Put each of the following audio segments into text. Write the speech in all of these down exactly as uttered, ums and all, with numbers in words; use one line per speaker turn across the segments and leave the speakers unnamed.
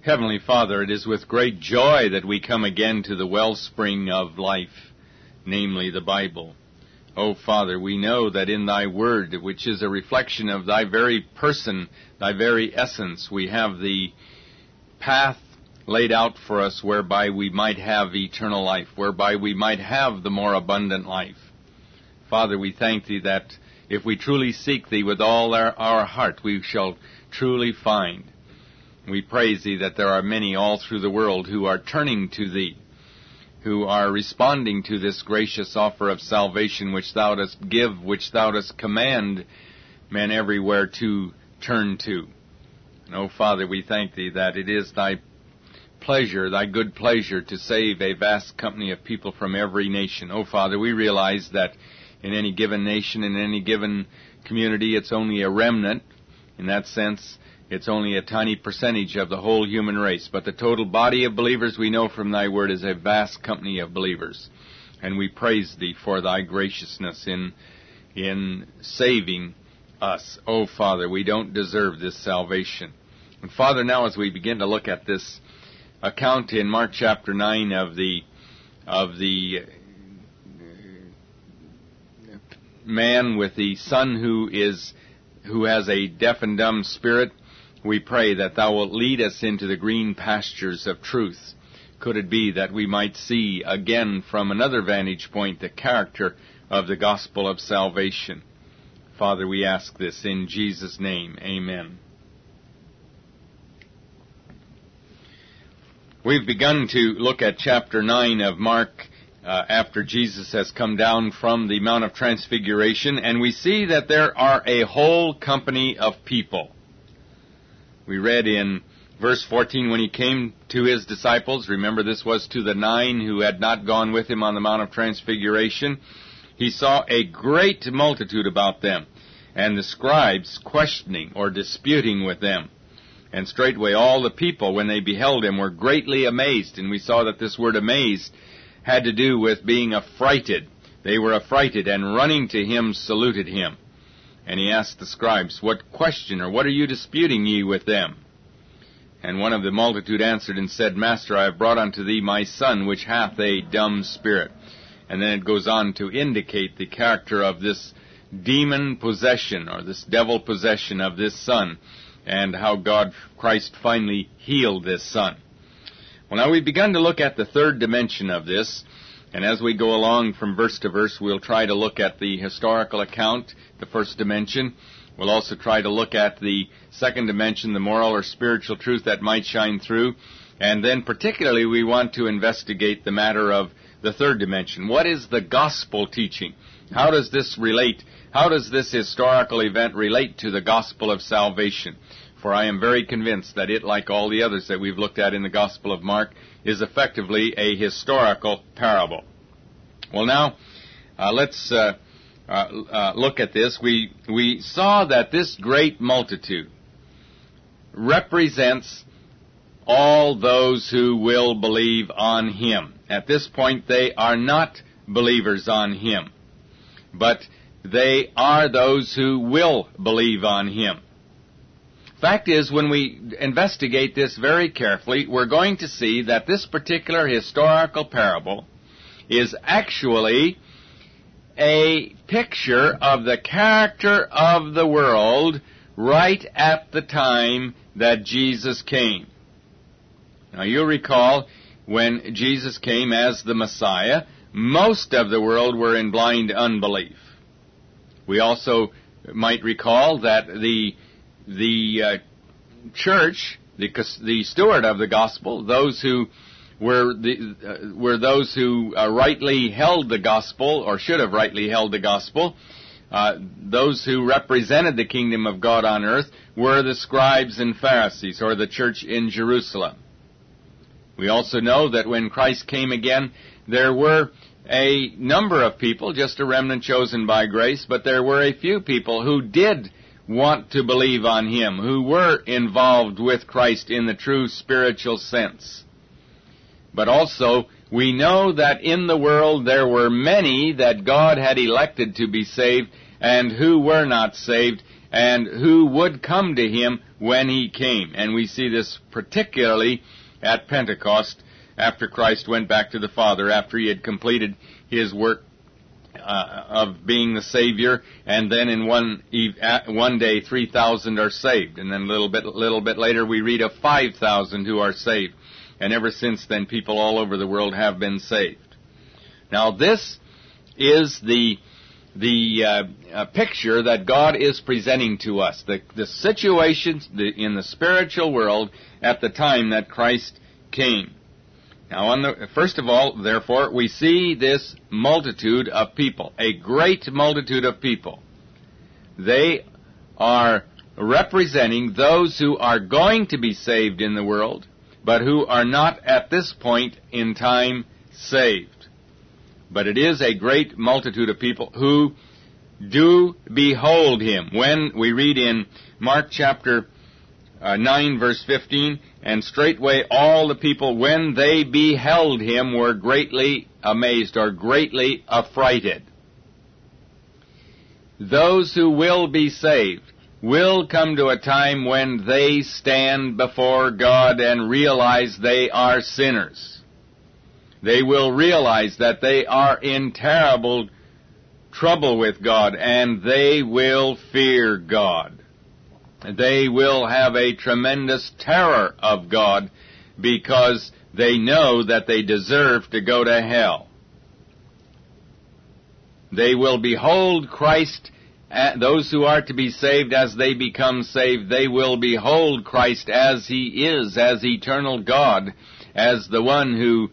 Heavenly Father, it is with great joy that we come again to the wellspring of life, namely the Bible. O Father, we know that in Thy Word, which is a reflection of Thy very person, Thy very essence, we have the path laid out for us whereby we might have eternal life, whereby we might have the more abundant life. Father, we thank Thee that if we truly seek Thee with all our, our heart, we shall truly find. We praise Thee that there are many all through the world who are turning to Thee, who are responding to this gracious offer of salvation which Thou dost give, which Thou dost command men everywhere to turn to. And, O Father, we thank Thee that it is Thy pleasure, Thy good pleasure, to save a vast company of people from every nation. O Father, we realize that in any given nation, in any given community, it's only a remnant. In that sense, it's only a tiny percentage of the whole human race. But the total body of believers, we know from Thy Word, is a vast company of believers. And we praise Thee for Thy graciousness in, in saving us. Oh, Father, we don't deserve this salvation. And Father, now as we begin to look at this account in Mark chapter nine of the, of the man with the son who is, who has a deaf and dumb spirit, we pray that Thou wilt lead us into the green pastures of truth. Could it be that we might see again from another vantage point the character of the gospel of salvation? Father, we ask this in Jesus' name. Amen. We've begun to look at chapter nine of Mark uh, after Jesus has come down from the Mount of Transfiguration, and we see that there are a whole company of people. We read in verse fourteen, when He came to His disciples, remember this was to the nine who had not gone with Him on the Mount of Transfiguration, He saw a great multitude about them, and the scribes questioning or disputing with them. And straightway all the people, when they beheld Him, were greatly amazed. And we saw that this word amazed had to do with being affrighted. They were affrighted, and running to Him saluted Him. And He asked the scribes, What question, or what are you disputing ye with them? And one of the multitude answered and said, Master, I have brought unto thee my son, which hath a dumb spirit. And then it goes on to indicate the character of this demon possession, or this devil possession of this son, and how God, Christ, finally healed this son. Well, now we've begun to look at the third dimension of this, and as we go along from verse to verse, we'll try to look at the historical account, the first dimension. We'll also try to look at the second dimension, the moral or spiritual truth that might shine through. And then particularly we want to investigate the matter of the third dimension. What is the gospel teaching? How does this relate? How does this historical event relate to the gospel of salvation? For I am very convinced that it, like all the others that we've looked at in the Gospel of Mark, is effectively a historical parable. Well, now, uh, let's uh, uh, uh, look at this. We, we saw that this great multitude represents all those who will believe on Him. At this point, they are not believers on Him, but they are those who will believe on Him. Fact is, when we investigate this very carefully, we're going to see that this particular historical parable is actually a picture of the character of the world right at the time that Jesus came. Now, you'll recall when Jesus came as the Messiah, most of the world were in blind unbelief. We also might recall that the the uh, church, the, the steward of the gospel, those who were the uh, were those who uh, rightly held the gospel, or should have rightly held the gospel, uh, those who represented the kingdom of God on earth, were the scribes and Pharisees, or the church in Jerusalem. We also know that when Christ came again, there were a number of people, just a remnant chosen by grace, but there were a few people who did want to believe on Him, who were involved with Christ in the true spiritual sense. But also, we know that in the world there were many that God had elected to be saved and who were not saved, and who would come to him when he came. And we see this particularly at Pentecost, after Christ went back to the Father, after he had completed his work uh, of being the Savior, and then in one one day three thousand are saved, and then a little bit little bit later we read of five thousand who are saved, and ever since then people all over the world have been saved. Now this is the the uh, uh, picture that God is presenting to us, the the situations the, in the spiritual world at the time that Christ came. Now, on the, first of all, therefore, we see this multitude of people, a great multitude of people. They are representing those who are going to be saved in the world, but who are not at this point in time saved. But it is a great multitude of people who do behold him. When we read in Mark chapter uh, nine, verse fifteen, and straightway all the people, when they beheld him, were greatly amazed, or greatly affrighted. Those who will be saved will come to a time when they stand before God and realize they are sinners. They will realize that they are in terrible trouble with God, and they will fear God. They will have a tremendous terror of God because they know that they deserve to go to hell. They will behold Christ, those who are to be saved as they become saved, they will behold Christ as he is, as eternal God, as the one who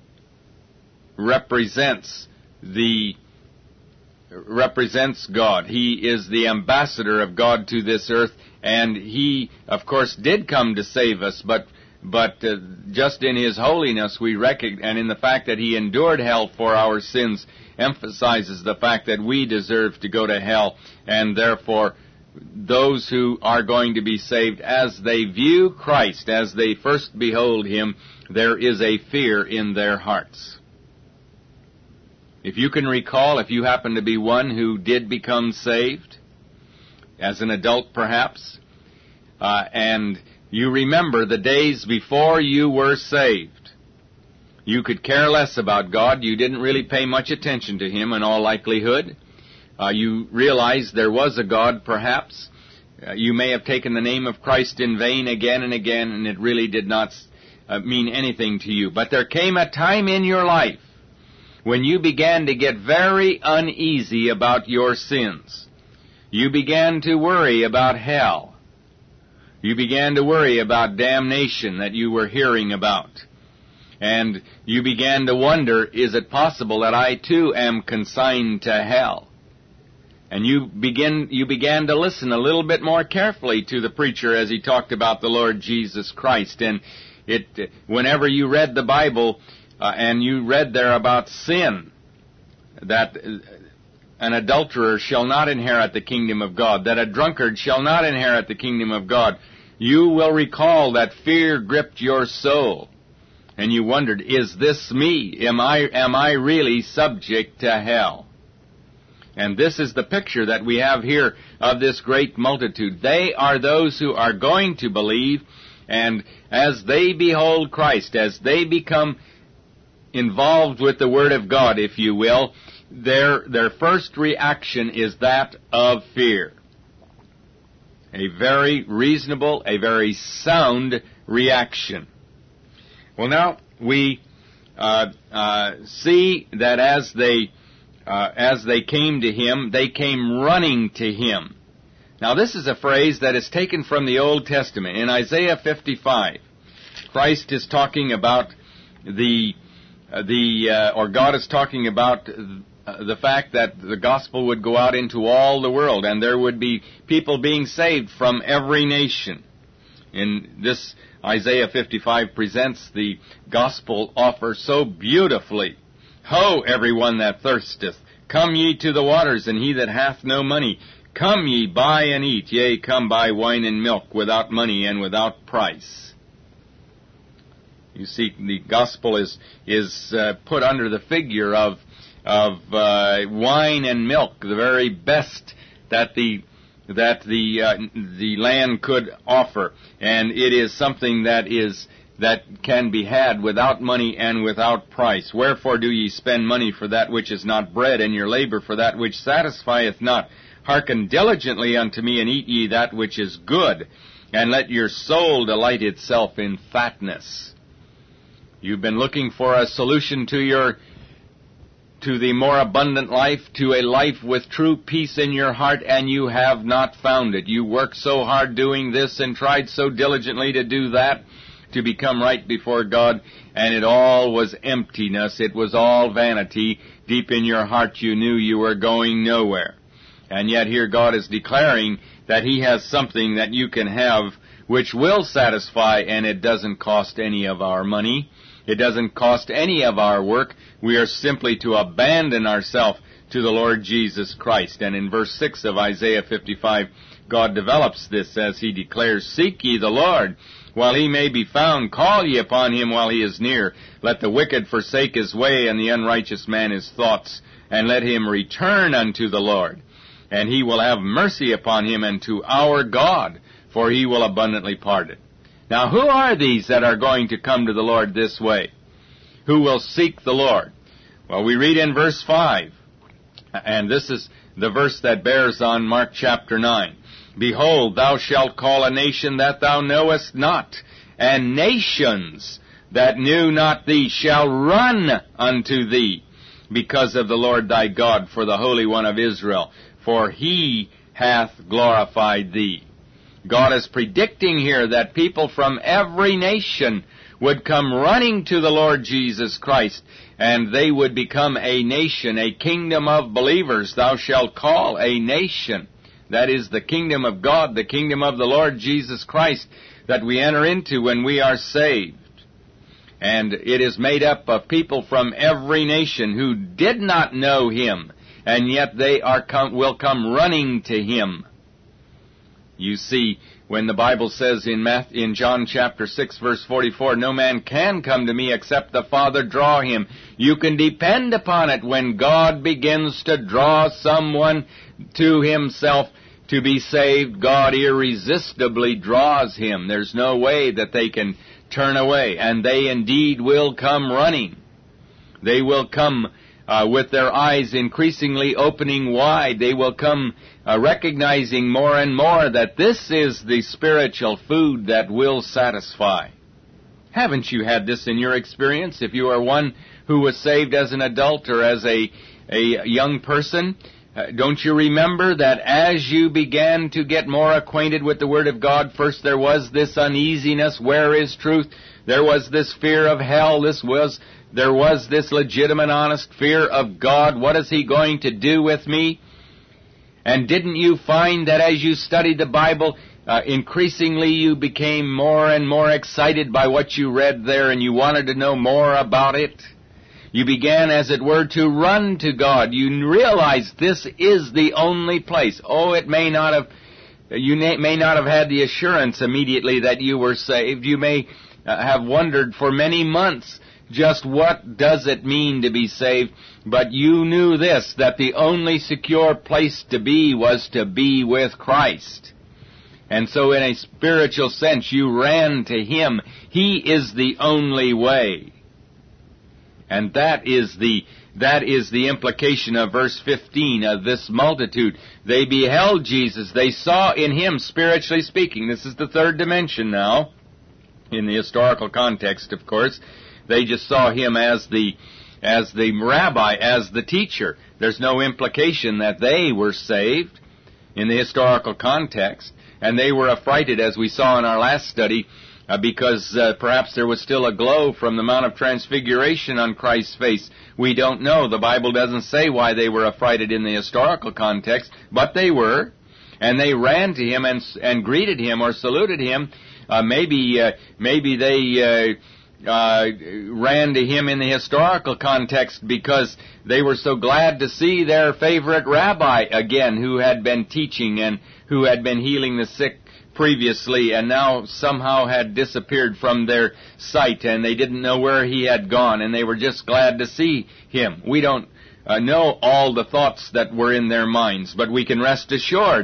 represents the represents God. He is the ambassador of God to this earth, and he, of course, did come to save us, but but uh, just in his holiness we recognize, and in the fact that he endured hell for our sins, emphasizes the fact that we deserve to go to hell, and therefore those who are going to be saved, as they view Christ, as they first behold him, there is a fear in their hearts. If you can recall, if you happen to be one who did become saved, as an adult perhaps, uh, and you remember the days before you were saved, you could care less about God. You didn't really pay much attention to him in all likelihood. Uh, you realized there was a God perhaps. Uh, you may have taken the name of Christ in vain again and again, and it really did not uh, mean anything to you. But there came a time in your life when you began to get very uneasy about your sins. You began to worry about hell. You began to worry about damnation that you were hearing about. And you began to wonder, is it possible that I too am consigned to hell? And you begin, you began to listen a little bit more carefully to the preacher as he talked about the Lord Jesus Christ. And it, whenever you read the Bible, Uh, and you read there about sin, that an adulterer shall not inherit the kingdom of God, that a drunkard shall not inherit the kingdom of God, you will recall that fear gripped your soul, and you wondered, is this me? Am I, am I really subject to hell? And this is the picture that we have here of this great multitude. They are those who are going to believe, and as they behold Christ, as they become involved with the Word of God, if you will, their their first reaction is that of fear. A very reasonable, a very sound reaction. Well, now we uh, uh, see that as they uh, as they came to him, they came running to him. Now, this is a phrase that is taken from the Old Testament. In Isaiah fifty-five, Christ is talking about the Uh, the uh, or God is talking about uh, the fact that the gospel would go out into all the world, and there would be people being saved from every nation. In this, Isaiah fifty-five presents the gospel offer so beautifully. Ho, everyone that thirsteth, come ye to the waters, and he that hath no money, come ye, buy and eat, yea, come buy wine and milk without money and without price. You see, the gospel is is uh, put under the figure of of uh, wine and milk, the very best that the that the uh, the land could offer, and it is something that is that can be had without money and without price. Wherefore do ye spend money for that which is not bread, and your labor for that which satisfieth not? Hearken diligently unto me, and eat ye that which is good, and let your soul delight itself in fatness. You've been looking for a solution to your to the more abundant life, to a life with true peace in your heart, and you have not found it. You worked so hard doing this and tried so diligently to do that, to become right before God, and it all was emptiness. It was all vanity. Deep in your heart you knew you were going nowhere. And yet here God is declaring that He has something that you can have which will satisfy, and it doesn't cost any of our money. It doesn't cost any of our work. We are simply to abandon ourselves to the Lord Jesus Christ. And in verse six of Isaiah fifty-five, God develops this as He declares, Seek ye the Lord while He may be found. Call ye upon Him while He is near. Let the wicked forsake his way, and the unrighteous man his thoughts. And let him return unto the Lord. And He will have mercy upon him, and to our God, for He will abundantly pardon. Now, who are these that are going to come to the Lord this way? Who will seek the Lord? Well, we read in verse five, and this is the verse that bears on Mark chapter nine. Behold, thou shalt call a nation that thou knowest not, and nations that knew not thee shall run unto thee, because of the Lord thy God, for the Holy One of Israel, for He hath glorified thee. God is predicting here that people from every nation would come running to the Lord Jesus Christ, and they would become a nation, a kingdom of believers. Thou shalt call a nation. That is the kingdom of God, the kingdom of the Lord Jesus Christ that we enter into when we are saved. And it is made up of people from every nation who did not know Him, and yet they are come, will come running to Him. You see, when the Bible says in Matthew, in John chapter six, verse forty-four, no man can come to me except the Father draw him. You can depend upon it. When God begins to draw someone to Himself to be saved, God irresistibly draws him. There's no way that they can turn away, and they indeed will come running. They will come Uh, with their eyes increasingly opening wide. They will come uh, recognizing more and more that this is the spiritual food that will satisfy. Haven't you had this in your experience? If you are one who was saved as an adult or as a, a young person, uh, don't you remember that as you began to get more acquainted with the Word of God, first there was this uneasiness, where is truth? There was this fear of hell. This was There was this legitimate, honest fear of God. What is He going to do with me? And didn't you find that as you studied the Bible, uh, increasingly you became more and more excited by what you read there, and you wanted to know more about it? You began, as it were, to run to God. You realized this is the only place. Oh, it may not have, you may not have had the assurance immediately that you were saved. You may uh, have wondered for many months, just what does it mean to be saved? But you knew this, that the only secure place to be was to be with Christ. And so in a spiritual sense, you ran to Him. He is the only way. And that is the that is the implication of verse fifteen of this multitude. They beheld Jesus. They saw in Him, spiritually speaking. This is the third dimension now, in the historical context, of course. They just saw Him as the as the rabbi, as the teacher. There's no implication that they were saved in the historical context. And they were affrighted, as we saw in our last study, uh, because uh, perhaps there was still a glow from the Mount of Transfiguration on Christ's face. We don't know. The Bible doesn't say why they were affrighted in the historical context, but they were. And they ran to Him and, and greeted Him or saluted Him. Uh, maybe, uh, maybe they... Uh, Uh, ran to Him in the historical context because they were so glad to see their favorite rabbi again, who had been teaching and who had been healing the sick previously and now somehow had disappeared from their sight, and they didn't know where he had gone, and they were just glad to see him. We don't uh, know all the thoughts that were in their minds, but we can rest assured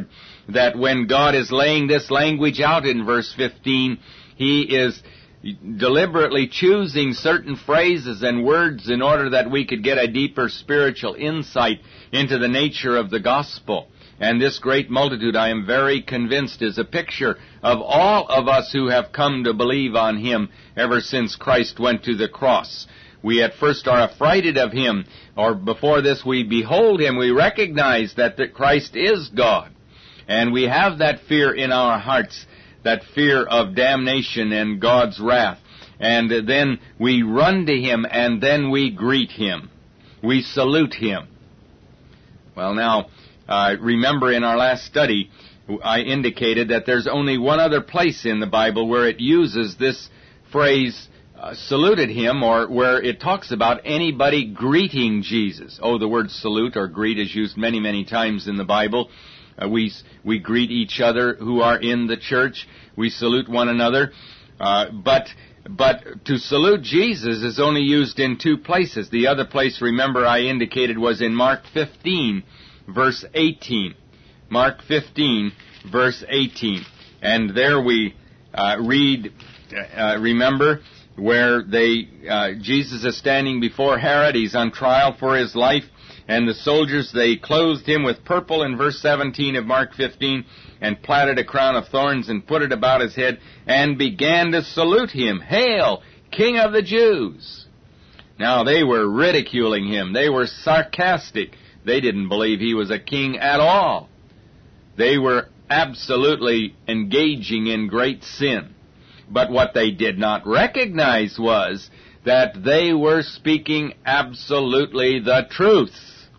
that when God is laying this language out in verse fifteen, He is deliberately choosing certain phrases and words in order that we could get a deeper spiritual insight into the nature of the gospel. And this great multitude, I am very convinced, is a picture of all of us who have come to believe on Him ever since Christ went to the cross. We at first are affrighted of Him, or before this we behold Him, we recognize that the Christ is God. And we have that fear in our hearts, that fear of damnation and God's wrath. And then we run to Him, and then we greet Him. We salute Him. Well, now, uh, remember in our last study, I indicated that there's only one other place in the Bible where it uses this phrase, uh, saluted Him, or where it talks about anybody greeting Jesus. Oh, the word salute or greet is used many, many times in the Bible. Uh, we we greet each other who are in the church. We salute one another. Uh, but but to salute Jesus is only used in two places. The other place, remember, I indicated was in Mark fifteen, verse eighteen. Mark fifteen, verse eighteen. And there we uh, read, uh, remember, where they uh, Jesus is standing before Herod. He's on trial for his life. And the soldiers, they clothed him with purple in verse seventeen of Mark fifteen, and platted a crown of thorns and put it about his head, and began to salute him. Hail, King of the Jews! Now, they were ridiculing him. They were sarcastic. They didn't believe he was a king at all. They were absolutely engaging in great sin. But what they did not recognize was that they were speaking absolutely the truth.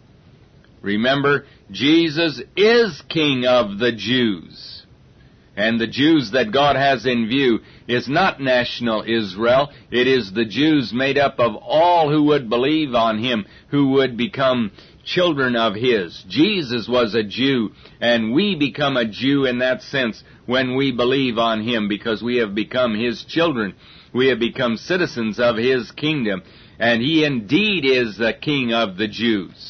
Remember, Jesus is King of the Jews. And the Jews that God has in view is not national Israel. It is the Jews made up of all who would believe on Him, who would become children of His. Jesus was a Jew, and we become a Jew in that sense when we believe on Him, because we have become His children. We have become citizens of His kingdom, and He indeed is the King of the Jews.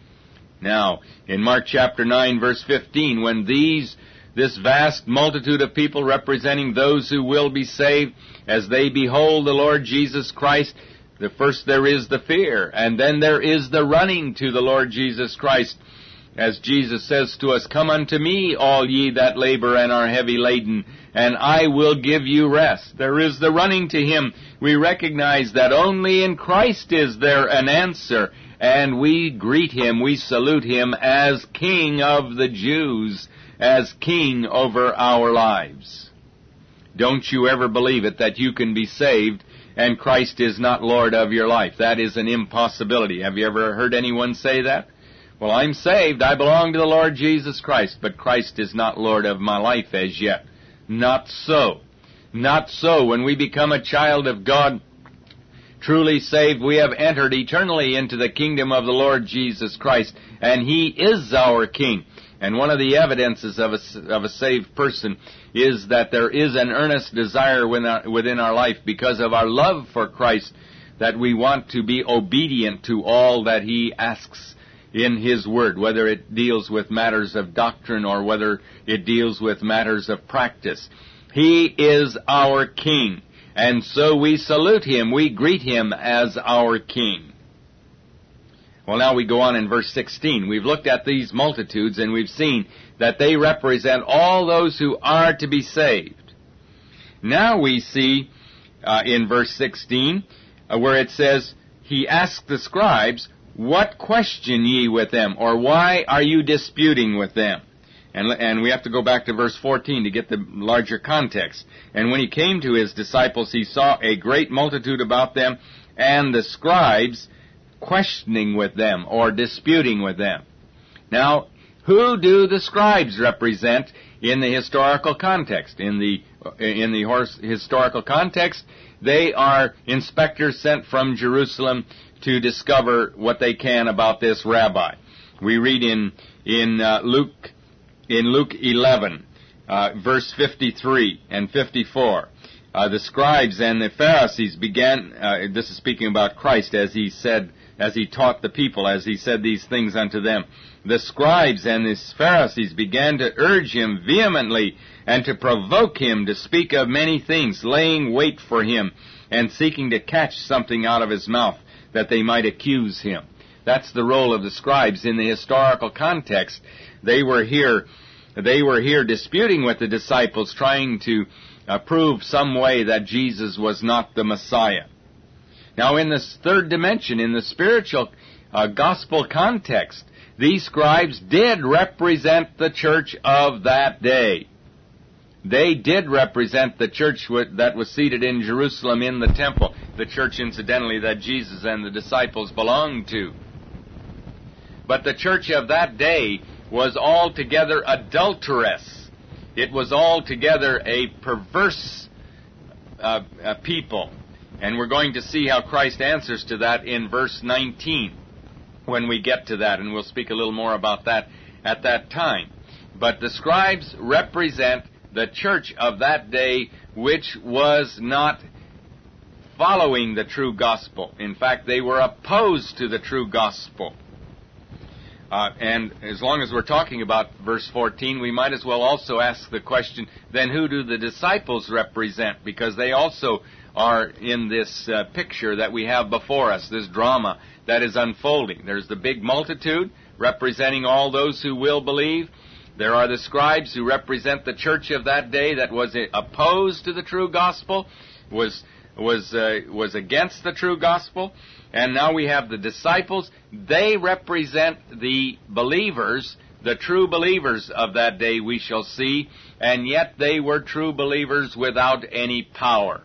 Now, in Mark chapter nine, verse fifteen, when these, this vast multitude of people representing those who will be saved, as they behold the Lord Jesus Christ, the first there is the fear, and then there is the running to the Lord Jesus Christ. As Jesus says to us, "Come unto me, all ye that labor and are heavy laden, and I will give you rest." There is the running to Him. We recognize that only in Christ is there an answer, and we greet Him, we salute Him as King of the Jews, as King over our lives. Don't you ever believe it that you can be saved and Christ is not Lord of your life. That is an impossibility. Have you ever heard anyone say that? Well, I'm saved, I belong to the Lord Jesus Christ, but Christ is not Lord of my life as yet. Not so. Not so. When we become a child of God, truly saved, we have entered eternally into the kingdom of the Lord Jesus Christ, and He is our King. And one of the evidences of a, of a saved person is that there is an earnest desire within our, within our life, because of our love for Christ, that we want to be obedient to all that He asks in His Word, whether it deals with matters of doctrine or whether it deals with matters of practice. He is our King, and so we salute Him, we greet Him as our King. Well, now we go on in verse sixteen. We've looked at these multitudes, and we've seen that they represent all those who are to be saved. Now we see uh, in verse sixteen uh, where it says, He asked the scribes, "What question ye with them?" Or why are you disputing with them? And, and we have to go back to verse fourteen to get the larger context. And when He came to His disciples, He saw a great multitude about them, and the scribes questioning with them, or disputing with them. Now, who do the scribes represent in the historical context? In the in the historical context, they are inspectors sent from Jerusalem to discover what they can about this rabbi. We read in in uh, Luke in Luke eleven, uh, verse fifty-three and fifty-four. Uh, the scribes and the Pharisees began. Uh, this is speaking about Christ, as He said as he taught the people, as he said these things unto them. The scribes and the Pharisees began to urge him vehemently and to provoke him to speak of many things, laying wait for him and seeking to catch something out of his mouth that they might accuse him. That's the role of the scribes in the historical context. They were here, they were here disputing with the disciples, trying to uh, prove some way that Jesus was not the Messiah. Now, in this third dimension, in the spiritual uh, gospel context, these scribes did represent the church of that day. They did represent the church that was seated in Jerusalem in the temple, the church, incidentally, that Jesus and the disciples belonged to. But the church of that day was altogether adulterous. It was altogether a perverse uh, uh, people. And we're going to see how Christ answers to that in verse nineteen when we get to that, and we'll speak a little more about that at that time. But the scribes represent the church of that day, which was not following the true gospel. In fact, they were opposed to the true gospel. Uh, and as long as we're talking about verse fourteen, we might as well also ask the question, then who do the disciples represent? Because they also are in this uh, picture that we have before us, this drama that is unfolding. There's the big multitude representing all those who will believe. There are the scribes who represent the church of that day that was opposed to the true gospel, was was uh, was against the true gospel. And now we have the disciples. They represent the believers, the true believers of that day, we shall see, and yet they were true believers without any power.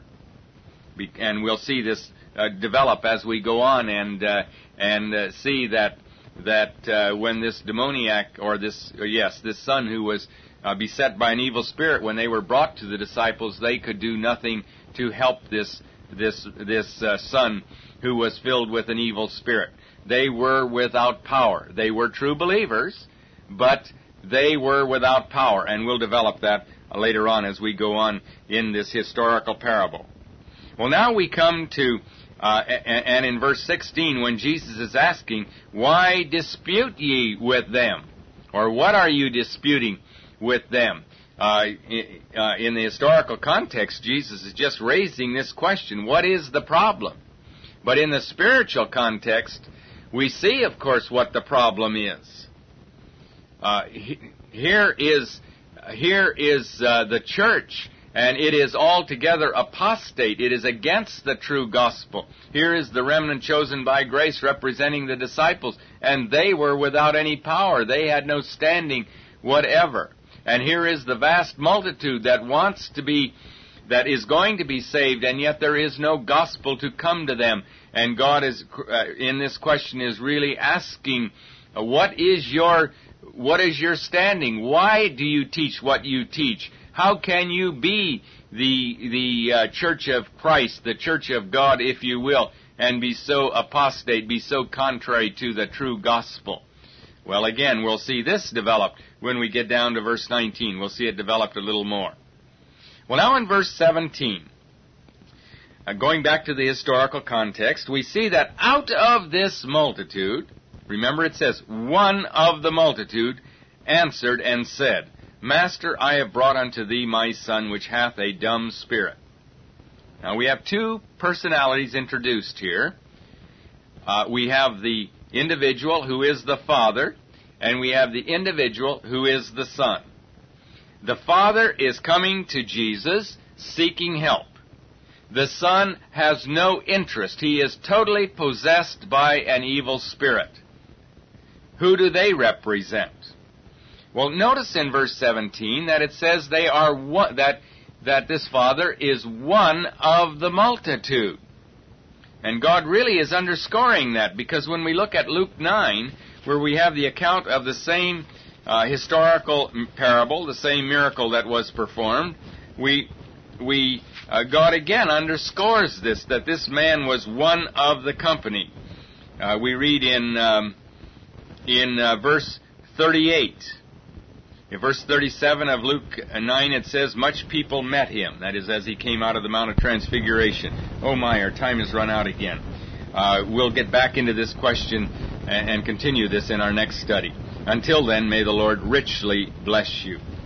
And we'll see this uh, develop as we go on, and uh, and uh, see that that uh, when this demoniac, or this uh, yes, this son who was uh, beset by an evil spirit, when they were brought to the disciples, they could do nothing to help this this this uh, son who was filled with an evil spirit. They were without power. They were true believers, but they were without power, and we'll develop that uh, later on as we go on in this historical parable. Well, now we come to, uh, and in verse sixteen, when Jesus is asking, why dispute ye with them? Or what are you disputing with them? Uh, uh, in the historical context, Jesus is just raising this question, what is the problem? But in the spiritual context, we see, of course, what the problem is. Uh, he, here is, here is uh, the church. And it is altogether apostate. It is against the true gospel. Here is the remnant chosen by grace representing the disciples. And they were without any power. They had no standing whatever. And here is the vast multitude that wants to be, that is going to be saved, and yet there is no gospel to come to them. And God is, uh, in this question, is really asking, uh, what is your, what is your standing? Why do you teach what you teach? How can you be the the uh, church of Christ, the church of God, if you will, and be so apostate, be so contrary to the true gospel? Well, again, we'll see this developed when we get down to verse nineteen. We'll see it developed a little more. Well, now in verse seventeen, uh, going back to the historical context, we see that out of this multitude, remember it says, one of the multitude answered and said, Master, I have brought unto thee my son, which hath a dumb spirit. Now, we have two personalities introduced here. Uh, we have the individual who is the father, and we have the individual who is the son. The father is coming to Jesus seeking help. The son has no interest. He is totally possessed by an evil spirit. Who do they represent? Well, notice in verse seventeen that it says they are one, that that this father is one of the multitude. And God really is underscoring that, because when we look at Luke nine, where we have the account of the same uh, historical parable, the same miracle that was performed, we we uh, God again underscores this, that this man was one of the company. Uh, we read in um, in uh, verse thirty-eight. In verse thirty-seven of Luke nine, it says, much people met him. That is, as he came out of the Mount of Transfiguration. Oh my, our time has run out again. Uh, uh, we'll get back into this question and, and continue this in our next study. Until then, may the Lord richly bless you.